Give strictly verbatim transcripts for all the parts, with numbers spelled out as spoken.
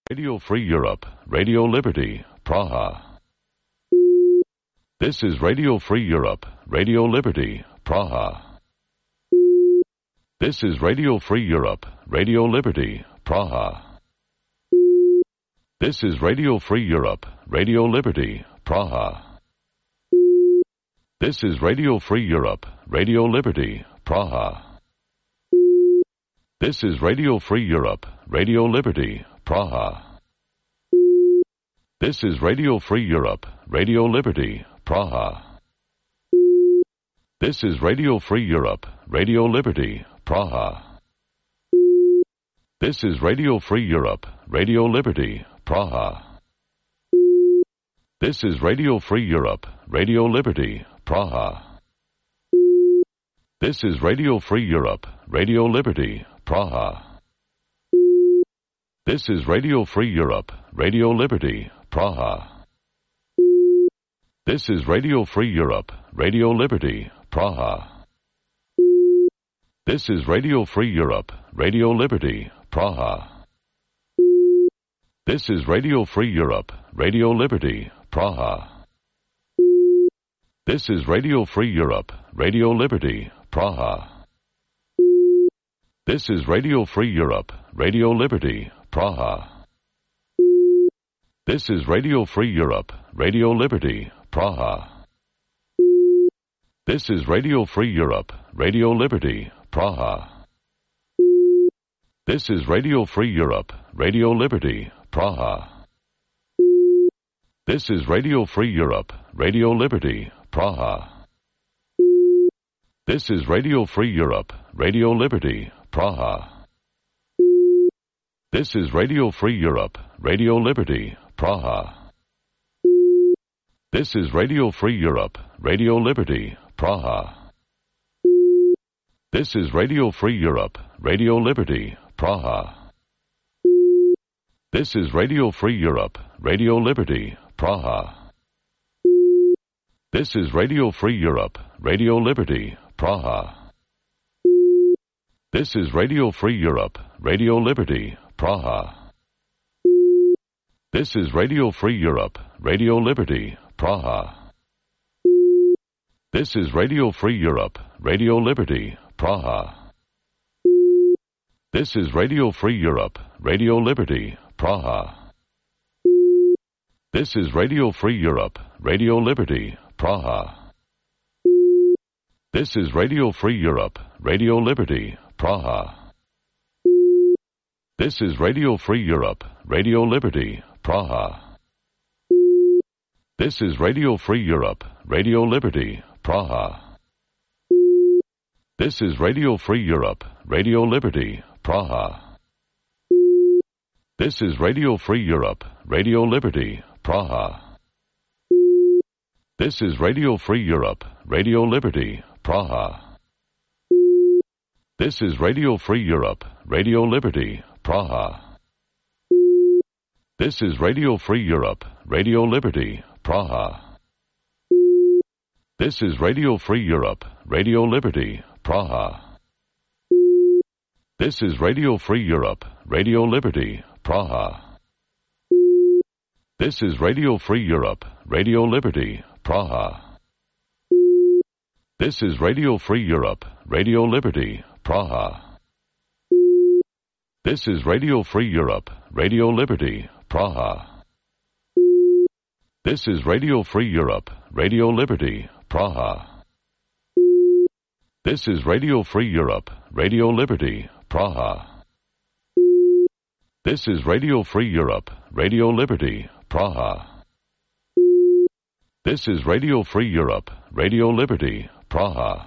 Radio Free Europe, Radio Liberty, Praha. This is Radio Free Europe, Radio Liberty, Praha. This is Radio Free Europe, Radio Liberty, Praha. This is Radio Free Europe, Radio Liberty, Praha. This is Radio Free Europe, Radio Liberty, Praha. This is Radio Free Europe, Radio Liberty, Praha. This is Radio Free Europe, Radio Liberty, Praha. This is Radio Free Europe, Radio Liberty, Praha. This is Radio Free Europe, Radio Liberty, Praha. This is Radio Free Europe, Radio Liberty, Praha. This is Radio Free Europe, Radio Liberty, Praha. This is Radio Free Europe, Radio Liberty, Praha. This is Radio Free Europe, Radio Liberty, Praha. This is Radio Free Europe, Radio Liberty, Praha. This is Radio Free Europe, Radio Liberty, Praha. This is Radio Free Europe, Radio Liberty, Praha. This is Radio Free Europe, Radio Liberty, Praha. This is Radio Free Europe, Radio Liberty, Praha. This is Radio Free Europe, Radio Liberty, Praha. This is Radio Free Europe, Radio Liberty, Praha. This is Radio Free Europe, Radio Liberty, Praha. This is Radio Free Europe, Radio Liberty, Praha. This is Radio Free Europe, Radio Liberty, Praha. This is Radio Free Europe, Radio Liberty, Praha. This is Radio Free Europe, Radio Liberty, Praha. This is Radio Free Europe, Radio Liberty, Praha. This is Radio Free Europe, Radio Liberty, Praha. This is Radio Free Europe, Radio Liberty, Praha. This is Radio Free Europe, Radio Liberty, Praha. This is Radio Free Europe, Radio Liberty, Praha. This is Radio Free Europe, Radio Liberty, Praha. This is Radio Free Europe, Radio Liberty, Praha. This is Radio Free Europe, Radio Liberty, Praha. This is Radio Free Europe, Radio Liberty, Praha. This is Radio Free Europe, Radio Liberty, Praha. This is Radio Free Europe, Radio Liberty, Praha. This is Radio Free Europe, Radio Liberty, Praha. This is Radio Free Europe, Radio Liberty, Praha. This is Radio Free Europe, Radio Liberty, Praha. This is Radio Free Europe, Radio Liberty, Praha. This is Radio Free Europe, Radio Liberty, Praha. This is Radio Free Europe, Radio Liberty, Praha. This is Radio Free Europe, Radio Liberty, Praha. This is Radio Free Europe, Radio Liberty, Praha. This is Radio Free Europe, Radio Liberty, Praha. This is Radio Free Europe, Radio Liberty, Praha. This is Radio Free Europe, Radio Liberty, Praha. This is Radio Free Europe, Radio Liberty, Praha. This is Radio Free Europe, Radio Liberty, Praha.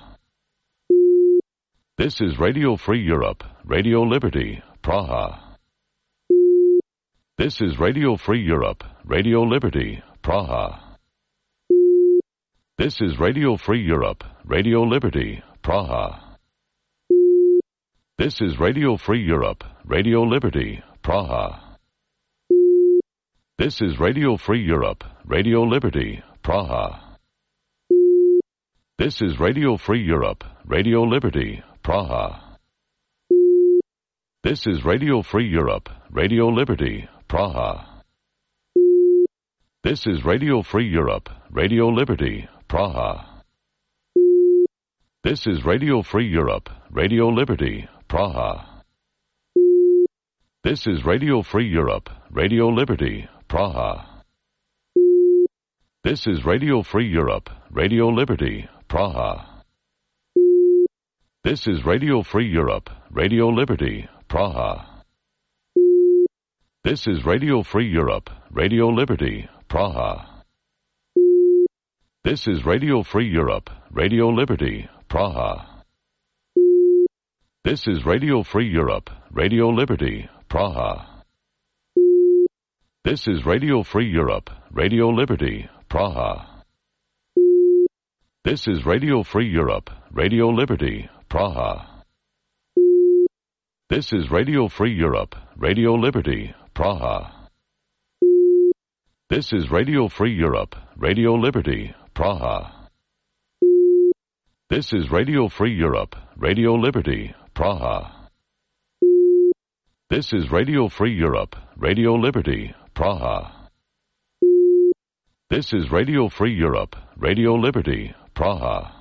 This is Radio Free Europe, Radio Liberty, Praha. This is Radio Free Europe, Radio Liberty, Praha. This is Radio Free Europe, Radio Liberty, Praha. This is Radio Free Europe, Radio Liberty, Praha. This is Radio Free Europe, Radio Liberty, Praha. This is Radio Free Europe, Radio Liberty, Praha. This is Radio Free Europe, Radio Liberty, Praha. This is Radio Free Europe, Radio Liberty, Praha. This is Radio Free Europe, Radio Liberty, Praha. This is Radio Free Europe, Radio Liberty, Praha. This is Radio Free Europe, Radio Liberty, Praha. This is Radio Free Europe, Radio Liberty, Praha. This is Radio Free Europe, Radio Liberty, Praha. This is Radio Free Europe, Radio Liberty, Praha. This is Radio Free Europe, Radio Liberty, Praha. This is Radio Free Europe, Radio Liberty, Praha. This is Radio Free Europe, Radio Liberty, Praha. This is Radio Free Europe, Radio Liberty, Praha. This is Radio Free Europe, Radio Liberty, Praha. This is Radio Free Europe, Radio Liberty, Praha. This is Radio Free Europe, Radio Liberty, Praha. This is Radio Free Europe, Radio Liberty, Praha.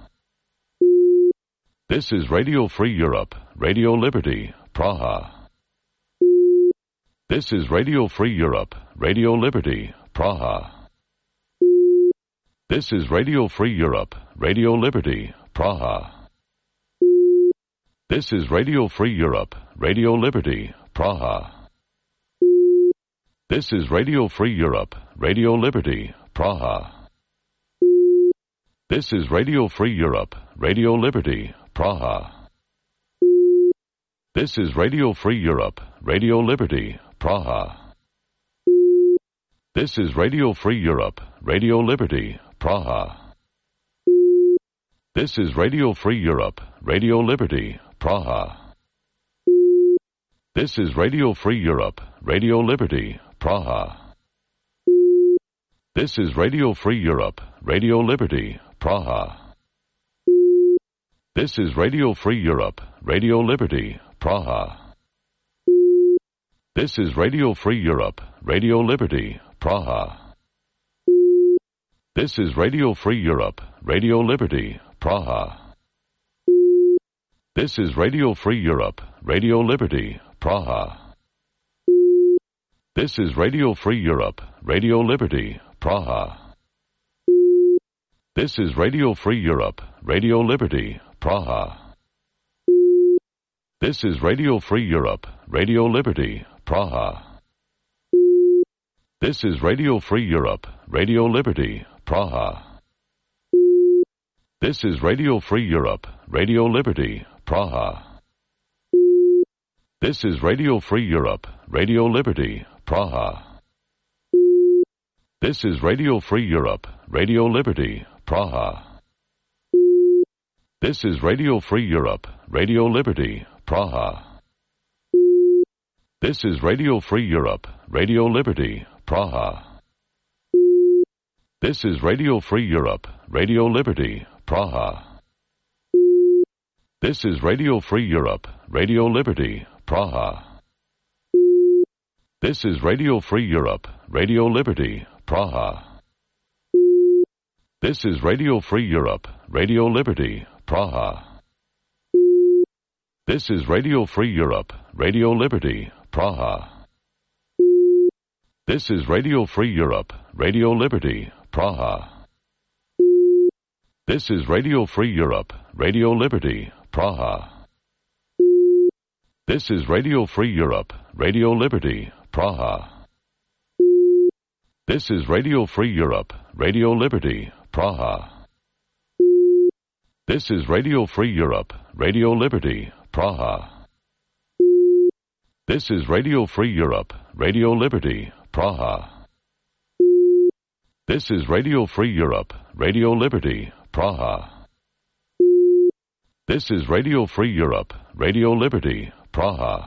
This is Radio Free Europe, Radio Liberty, Praha. This is Radio Free Europe, Radio Liberty, Praha. This is Radio Free Europe, Radio Liberty, Praha. This is Radio Free Europe, Radio Liberty, Praha. This is Radio Free Europe, Radio Liberty, Praha. This is Radio Free Europe, Radio Liberty, Praha. This is Radio Free Europe, Radio Liberty, Praha. This is Radio Free Europe, Radio Liberty, Praha. This is Radio Free Europe, Radio Liberty, Praha. This is Radio Free Europe, Radio Liberty, Praha. This is Radio Free Europe, Radio Liberty, Praha. This is Radio Free Europe, Radio Liberty, Praha. This is Radio Free Europe, Radio Liberty, Praha. This is Radio Free Europe, Radio Liberty, Praha. This is Radio Free Europe, Radio Liberty, Praha. This is Radio Free Europe, Radio Liberty, Praha. This is Radio Free Europe, Radio Liberty, Praha. This is Radio Free Europe, Radio Liberty, Praha. This is Radio Free Europe, Radio Liberty, Praha. This is Radio Free Europe, Radio Liberty, Praha. This is Radio Free Europe, Radio Liberty, Praha. This is Radio Free Europe, Radio Liberty, Praha. This is Radio Free Europe, Radio Liberty, Praha. This is Radio Free Europe, Radio Liberty, Praha. This is Radio Free Europe, Radio Liberty, Praha. This is Radio Free Europe, Radio Liberty, Praha. This is Radio Free Europe, Radio Liberty, Praha. This is Radio Free Europe, Radio Liberty, Praha. This is Radio Free Europe, Radio Liberty, Praha. This is Radio Free Europe, Radio Liberty, Praha. This is Radio Free Europe, Radio Liberty, Praha. This is Radio Free Europe, Radio Liberty, Praha. This is Radio Free Europe, Radio Liberty, Praha. This is Radio Free Europe, Radio Liberty, Praha. This is Radio Free Europe, Radio Liberty, Praha. This is Radio Free Europe, Radio Liberty, Praha. This is Radio Free Europe, Radio Liberty, Praha.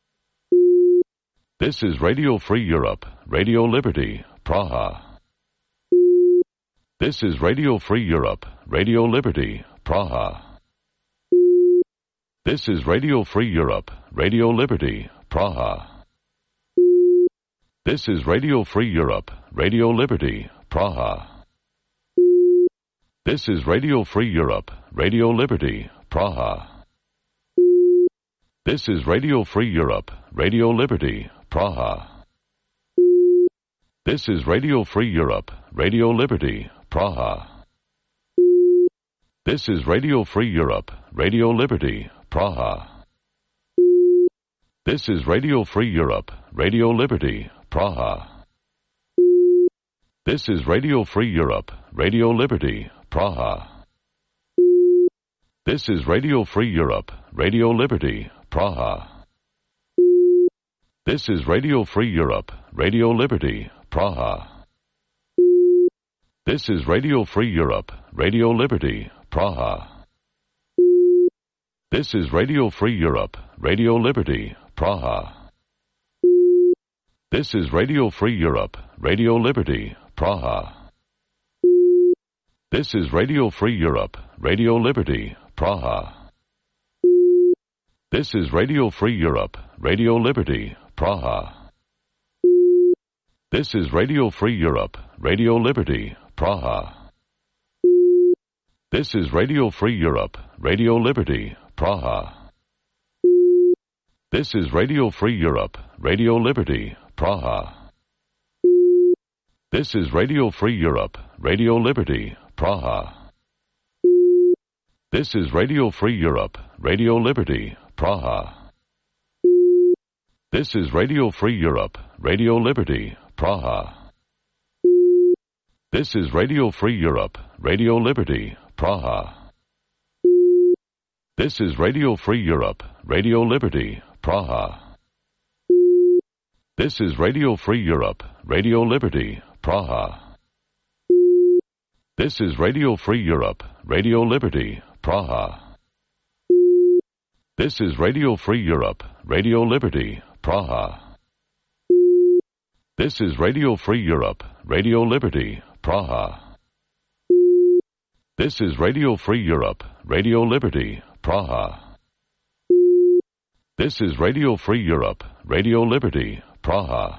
This is Radio Free Europe, Radio Liberty, Praha. This is Radio Free Europe, Radio Liberty, Praha. This is Radio Free Europe, Radio Liberty, Praha. This is Radio Free Europe, Radio Liberty, Praha. This is Radio Free Europe, Radio Liberty, Praha. This is Radio Free Europe, Radio Liberty, Praha. This is Radio Free Europe, Radio Liberty, Praha. This is Radio Free Europe, Radio Liberty, Praha. This is Radio Free Europe, Radio Liberty, Praha. This is Radio Free Europe, Radio Liberty, Praha. This is Radio Free Europe, Radio Liberty, Praha. This is Radio Free Europe, Radio Liberty, Praha. This is Radio Free Europe, Radio Liberty, Praha. This is Radio Free Europe, Radio Liberty, Praha. This is Radio Free Europe, Radio Liberty, Praha. This is Radio Free Europe, Radio Liberty, Praha. This is Radio Free Europe, Radio Liberty, Praha. This is Radio Free Europe, Radio Liberty, Praha. This is Radio Free Europe, Radio Liberty, Praha. This is Radio Free Europe, Radio Liberty, Praha. This is Radio Free Europe, Radio Liberty, Praha. This is Radio Free Europe, Radio Liberty, Praha. This is Radio Free Europe, Radio Liberty, Praha. This is Radio Free Europe, Radio Liberty, Praha. This is Radio Free Europe, Radio Liberty, Praha. This is Radio Free Europe, Radio Liberty, Praha. This is Radio Free Europe, Radio Liberty, Praha. This is Radio Free Europe, Radio Liberty, Praha. This is Radio Free Europe, Radio Liberty, Praha. This is Radio Free Europe, Radio Liberty, Praha. This is Radio Free Europe, Radio Liberty, Praha.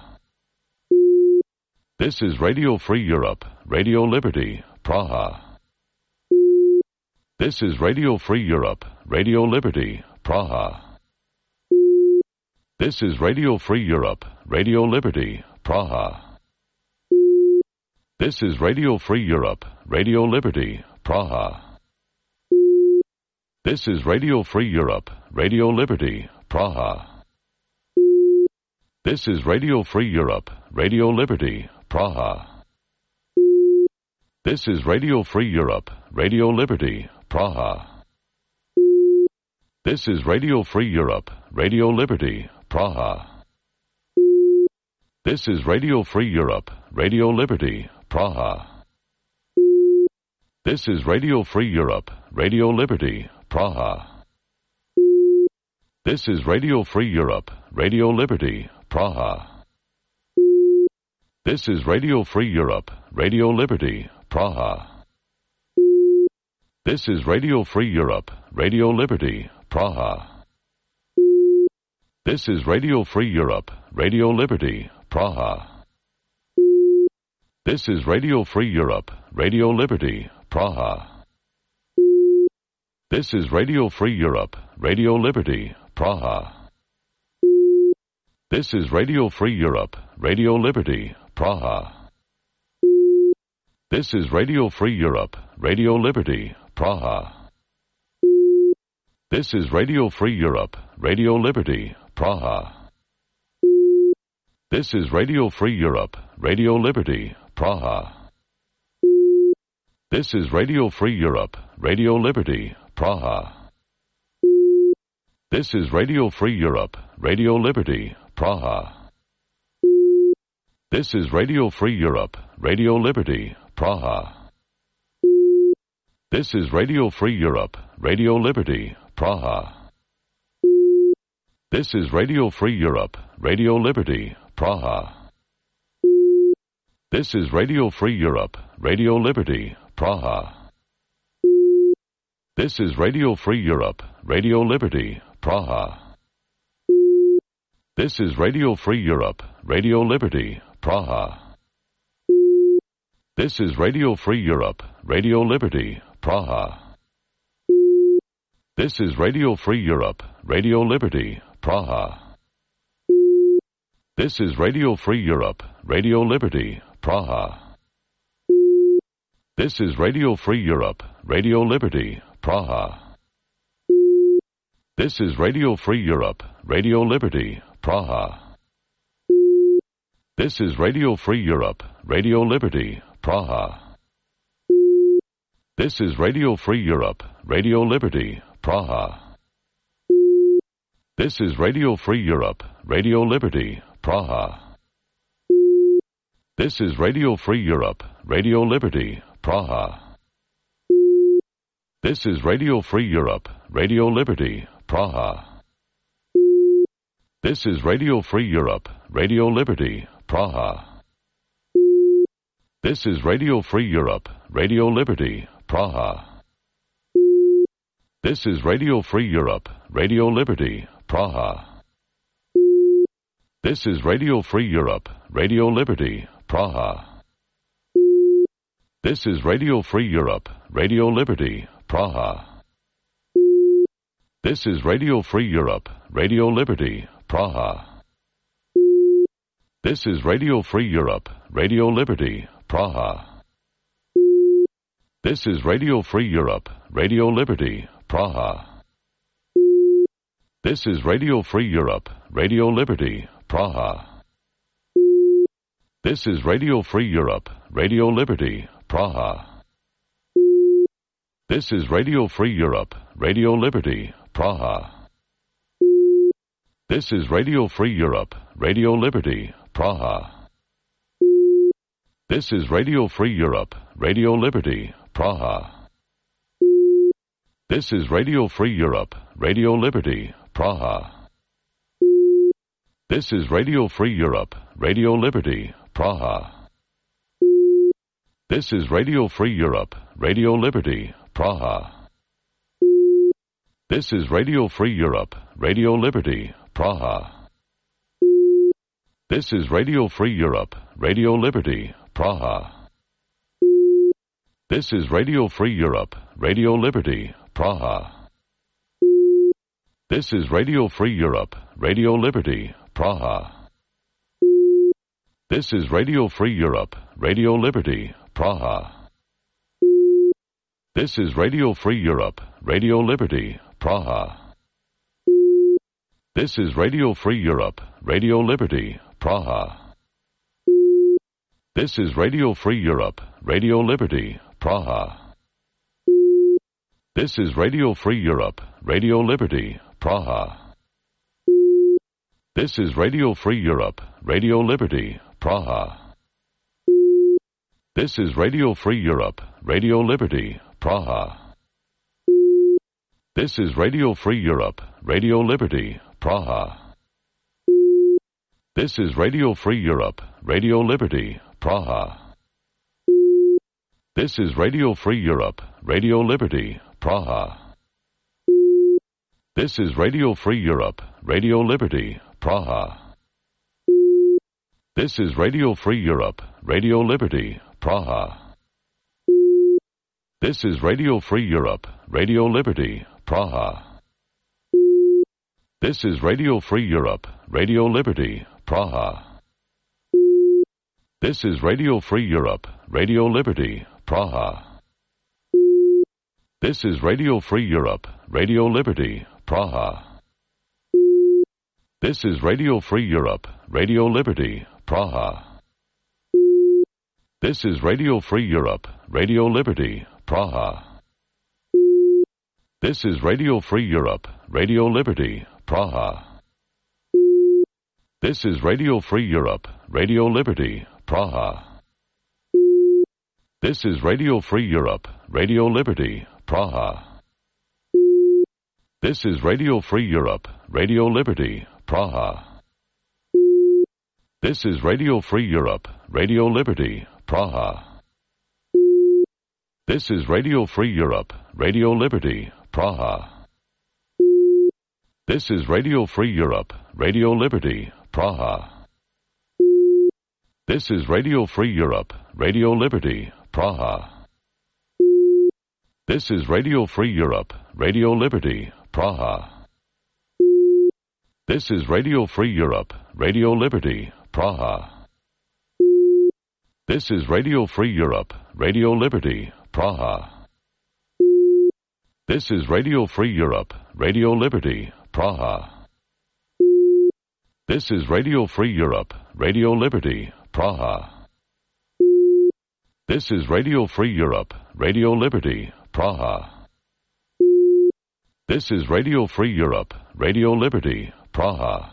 This is Radio Free Europe, Radio Liberty, Praha. This is Radio Free Europe, Radio Liberty, Praha. This is Radio Free Europe, Radio Liberty, Praha. This is Radio Free Europe, Radio Liberty, Praha. This is Radio Free Europe, Radio Liberty, Praha. This is Radio Free Europe, Radio Liberty, Praha. This is Radio Free Europe, Radio Liberty, Praha. This is Radio Free Europe, Radio Liberty, Praha. This is Radio Free Europe, Radio Liberty, Praha. This is Radio Free Europe, Radio Liberty, Praha. This is Radio Free Europe, Radio Liberty, Praha. This is Radio Free Europe, Radio Liberty, Praha. This is Radio Free Europe, Radio Liberty, Praha. This is Radio Free Europe, Radio Liberty, Praha. This is Radio Free Europe, Radio Liberty, Praha. This is Radio Free Europe, Radio Liberty, Praha. This is Radio Free Europe, Radio Liberty, Praha. This is Radio Free Europe, Radio Liberty, Praha. This is Radio Free Europe, Radio Liberty, Praha. This is Radio Free Europe, Radio Liberty, Praha. This is Radio Free Europe, Radio Liberty, Praha. This is Radio Free Europe, Radio Liberty, Praha. This is Radio Free Europe, Radio Liberty, Praha. This is Radio Free Europe, Radio Liberty, Praha. This is Radio Free Europe, Radio Liberty, Praha. This is Radio Free Europe, Radio Liberty, Praha. This is Radio Free Europe, Radio Liberty, Praha. This is Radio Free Europe, Radio Liberty, Praha. This is Radio Free Europe, Radio Liberty, Praha. This is Radio Free Europe, Radio Liberty, Praha. This is Radio Free Europe, Radio Liberty, Praha. This is Radio Free Europe, Radio Liberty, Praha. This is Radio Free Europe, Radio Liberty, Praha. This is Radio Free Europe, Radio Liberty, Praha. This is Radio Free Europe, Radio Liberty, Praha. This is Radio Free Europe, Radio Liberty, Praha. This is Radio Free Europe, Radio Liberty, Praha. This is Radio Free Europe, Radio Liberty, Praha. This is Radio Free Europe, Radio Liberty, Praha. This is Radio Free Europe, Radio Liberty, Praha. This is Radio Free Europe, Radio Liberty, Praha. This is Radio Free Europe, Radio Liberty, Praha. This is Radio Free Europe, Radio Liberty, Praha. This is Radio Free Europe, Radio Liberty, Praha. This is Radio Free Europe, Radio Liberty, Praha. This is Radio Free Europe, Radio Liberty, Praha. This is Radio Free Europe, Radio Liberty, Praha. This is Radio Free Europe, Radio Liberty, Praha. This is Radio Free Europe, Radio Liberty, Praha. This is Radio Free Europe, Radio Liberty, Praha. This is Radio Free Europe, Radio Liberty, Praha. This is Radio Free Europe, Radio Liberty, Praha. This is Radio Free Europe, Radio Liberty, Praha. This is Radio Free Europe, Radio Liberty, Praha. This is Radio Free Europe, Radio Liberty, Praha. This is Radio Free Europe, Radio Liberty, Praha. This is Radio Free Europe, Radio Liberty, Praha. This is Radio Free Europe, Radio Liberty, Praha. This is Radio Free Europe, Radio Liberty, Praha. This is Radio Free Europe, Radio Liberty, Praha. This is Radio Free Europe, Radio Liberty, Praha. This is Radio Free Europe, Radio Liberty, Praha. This is Radio Free Europe, Radio Liberty, Praha. This is Radio Free Europe, Radio Liberty, Praha. This is Radio Free Europe, Radio Liberty, Praha. This is Radio Free Europe, Radio Liberty, Praha. This is Radio Free Europe, Radio Liberty, Praha. This is Radio Free Europe, Radio Liberty, Praha. This is Radio Free Europe, Radio Liberty, Praha. This is Radio Free Europe, Radio Liberty, Praha. This is Radio Free Europe, Radio Liberty, Praha. This is Radio Free Europe, Radio Liberty, Praha. This is Radio Free Europe, Radio Liberty, Praha. This is Radio Free Europe, Radio Liberty, Praha. This is Radio Free Europe, Radio Liberty, Praha. This is Radio Free Europe, Radio Liberty, Praha. This is Radio Free Europe, Radio Liberty, Praha. This is Radio Free Europe, Radio Liberty, Praha. This is Radio Free Europe, Radio Liberty, Praha. This is Radio Free Europe, Radio Liberty, Praha. This is Radio Free Europe, Radio Liberty, Praha. This is Radio Free Europe, Radio Liberty, Praha. This is Radio Free Europe, Radio Liberty, Praha. This is Radio Free Europe, Radio Liberty, Praha. This is Radio Free Europe, Radio Liberty, Praha. This is Radio Free Europe, Radio Liberty, Praha. This is Radio Free Europe, Radio Liberty, Praha. This is Radio Free Europe, Radio Liberty, Praha. This is Radio Free Europe, Radio Liberty, Praha. This is Radio Free Europe, Radio Liberty, Praha. This is Radio Free Europe, Radio Liberty, Praha.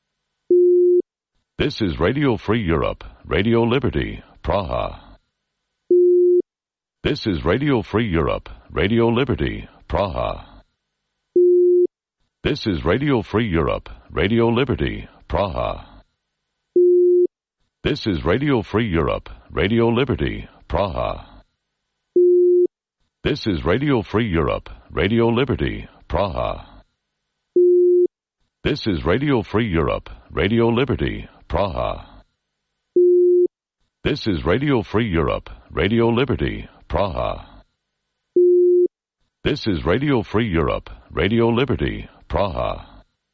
This is Radio Free Europe, Radio Liberty, Praha. This is Radio Free Europe, Radio Liberty, Praha. This is Radio Free Europe, Radio Liberty, Praha. This is Radio Free Europe, Radio Liberty, Praha. This is Radio Free Europe, Radio Liberty, Praha. This is Radio Free Europe, Radio Liberty, Praha. This is Radio Free Europe, Radio Liberty, Praha. This is Radio Free Europe, Radio Liberty, Praha.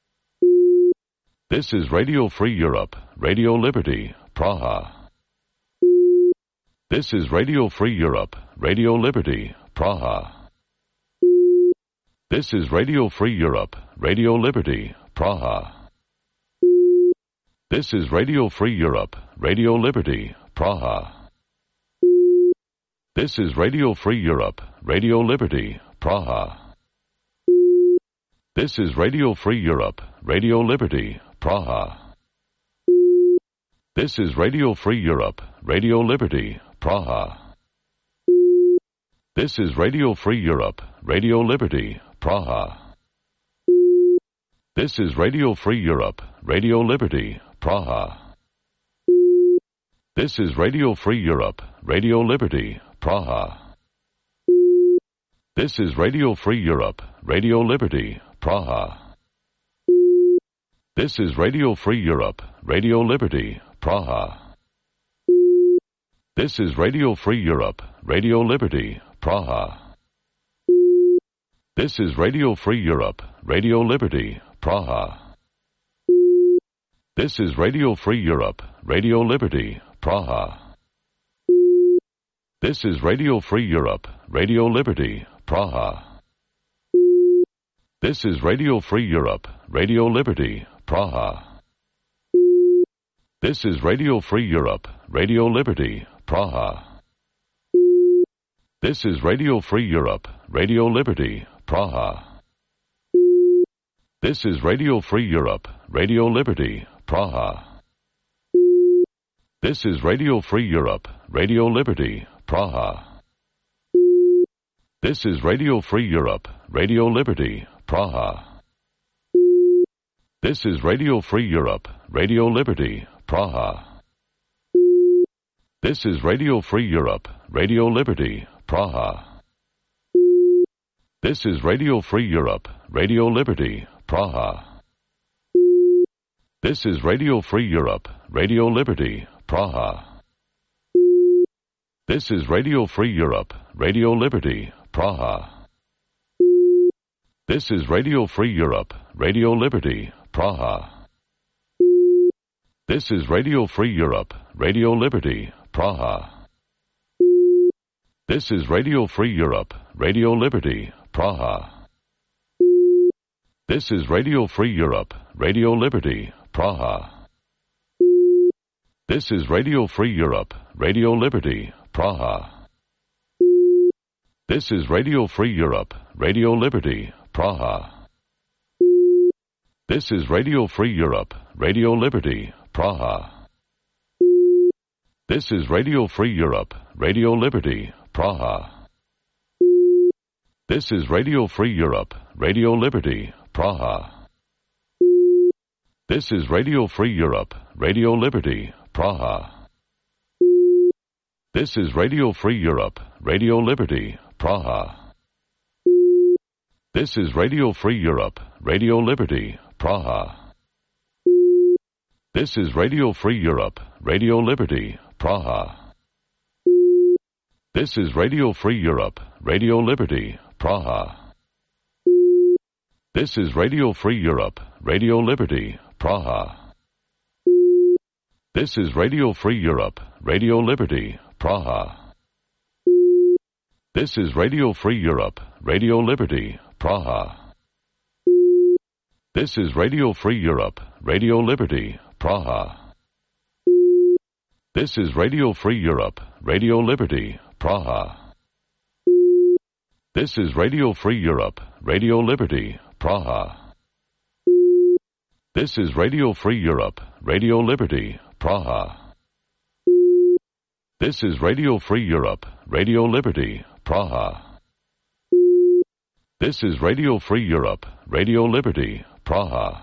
This is Radio Free Europe, Radio Liberty, Praha. This is Radio Free Europe, Radio Liberty, Praha. This is Radio Free Europe, Radio Liberty, Praha. This is Radio Free Europe, Radio Liberty, Praha. This is Radio Free Europe, Radio Liberty, Praha. This is Radio Free Europe, Radio Liberty, Praha. This is Radio Free Europe, Radio Liberty, Praha. This is Radio Free Europe, Radio Liberty, Praha. This is Radio Free Europe, Radio Liberty, Praha. This is Radio Free Europe, Radio Liberty, Praha. This is Radio Free Europe, Radio Liberty, Praha. This is Radio Free Europe, Radio Liberty, Praha. This is Radio Free Europe, Radio Liberty, Praha. This is Radio Free Europe, Radio Liberty, Praha. This is Radio Free Europe, Radio Liberty, Praha. This is Radio Free Europe, Radio Liberty, Praha. This is Radio Free Europe, Radio Liberty, Praha. This is Radio Free Europe, Radio Liberty, Praha. This is Radio Free Europe, Radio Liberty, Praha. This is Radio Free Europe, Radio Liberty, Praha. This is Radio Free Europe, Radio Liberty, Praha. This is Radio Free Europe, Radio Liberty, Praha. This is Radio Free Europe, Radio Liberty, Praha. This is Radio Free Europe, Radio Liberty, Praha. This is Radio Free Europe, Radio Liberty, Praha. This is Radio Free Europe, Radio Liberty, Praha. This is Radio Free Europe, Radio Liberty, Praha. This is Radio Free Europe, Radio Liberty, Praha. This is Radio Free Europe, Radio Liberty, Praha. This is Radio Free Europe, Radio Liberty, Praha. This is Radio Free Europe, Radio Liberty, Praha. This is Radio Free Europe, Radio Liberty, Praha. This is Radio Free Europe, Radio Liberty, Praha. This is Radio Free Europe, Radio Liberty, Praha. This is Radio Free Europe, Radio Liberty, Praha. This is Radio Free Europe, Radio Liberty, Praha. This is Radio Free Europe, Radio Liberty, Praha. This is Radio Free Europe, Radio Liberty, Praha. This is Radio Free Europe, Radio Liberty, Praha. This is Radio Free Europe, Radio Liberty, Praha. This is Radio Free Europe, Radio Liberty, Praha. This is Radio Free Europe, Radio Liberty, Praha. This is Radio Free Europe, Radio Liberty, Praha. This is Radio Free Europe, Radio Liberty, Praha. This is Radio Free Europe, Radio Liberty, Praha. This is Radio Free Europe, Radio Liberty, Praha. This is Radio Free Europe, Radio Liberty, Praha. This is Radio Free Europe, Radio Liberty, Praha. This is Radio Free Europe, Radio Liberty, Praha. This is Radio Free Europe, Radio Liberty, Praha.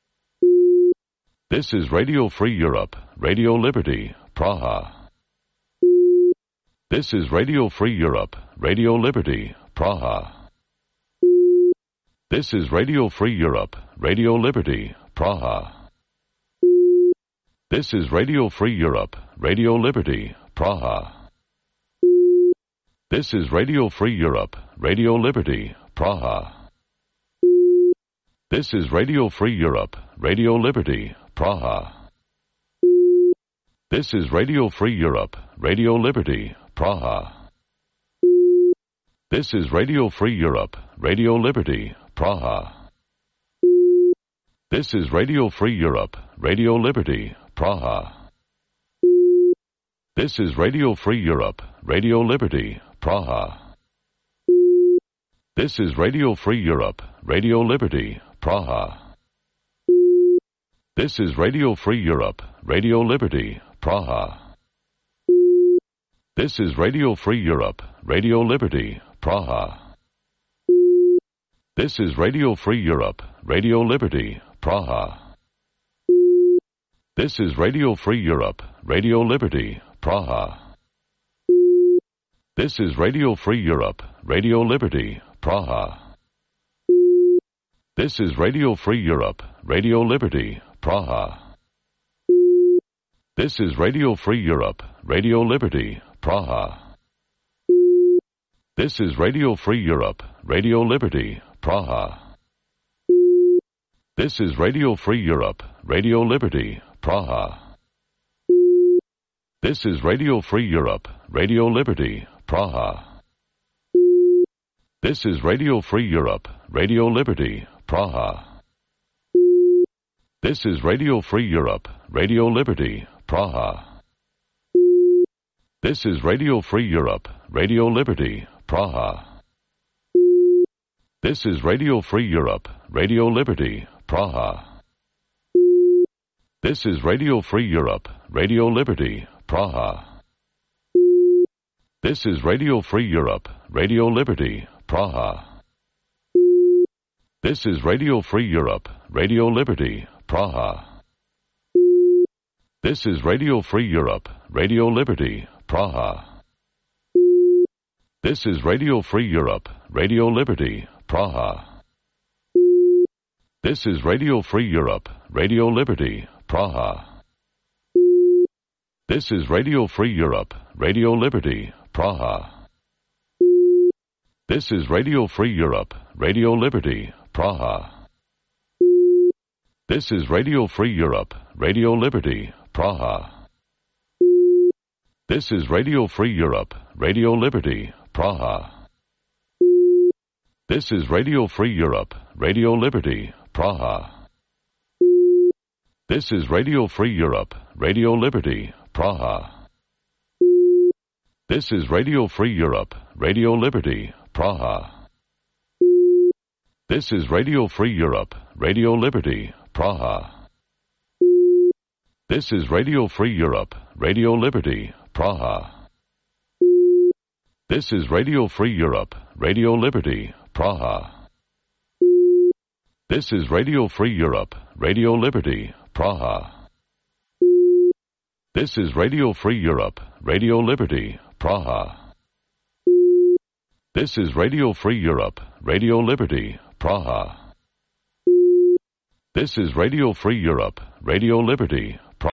This is Radio Free Europe, Radio Liberty, Praha. This is Radio Free Europe, Radio Liberty, Praha. This is Radio Free Europe, Radio Liberty, Praha. This is Radio Free Europe, Radio Liberty, Praha. This is Radio Free Europe, Radio Liberty, Praha. This is Radio Free Europe, Radio Liberty, Praha. This is Radio Free Europe, Radio Liberty, Praha. This is Radio Free Europe, Radio Liberty, Praha. This is Radio Free Europe, Radio Liberty, Praha. This is Radio Free Europe, Radio Liberty, Praha. This is Radio Free Europe, Radio Liberty, Praha. This is Radio Free Europe, Radio Liberty, Praha. This is Radio Free Europe, Radio Liberty, Praha. This is Radio Free Europe, Radio Liberty, Praha. This is Radio Free Europe, Radio Liberty, Praha. This is Radio Free Europe, Radio Liberty, Praha. This is Radio Free Europe, Radio Liberty, Praha. This is Radio Free Europe, Radio Liberty, Praha. This is Radio Free Europe, Radio Liberty, Praha. This is Radio Free Europe, Radio Liberty, Praha. This is Radio Free Europe, Radio Liberty, Praha. This is Radio Free Europe, Radio Liberty, Praha. This is Radio Free Europe, Radio Liberty, Praha. This is Radio Free Europe, Radio Liberty, Praha. This is Radio Free Europe, Radio Liberty, Praha. This is Radio Free Europe, Radio Liberty, Praha. This is Radio Free Europe, Radio Liberty, Praha. This is Radio Free Europe, Radio Liberty, Praha. This is Radio Free Europe, Radio Liberty, Praha. This is Radio Free Europe, Radio Liberty, Praha. This is Radio Free Europe, Radio Liberty, Praha. This is Radio Free Europe, Radio Liberty, Praha. This is Radio Free Europe, Radio Liberty, Praha. This is Radio Free Europe, Radio Liberty, Praha. This is Radio Free Europe, Radio Liberty, Praha. This is Radio Free Europe, Radio Liberty, Praha. This is Radio Free Europe, Radio Liberty, Praha. This is Radio Free Europe, Radio Liberty, Praha. This is Radio Free Europe, Radio Liberty, Praha. This is Radio Free Europe, Radio Liberty, Praha. This is Radio Free Europe, Radio Liberty, Praha. This is Radio Free Europe, Radio Liberty, Praha. This is Radio Free Europe, Radio Liberty, Praha. This is Radio Free Europe, Radio Liberty, Praha. This is Radio Free Europe, Radio Liberty,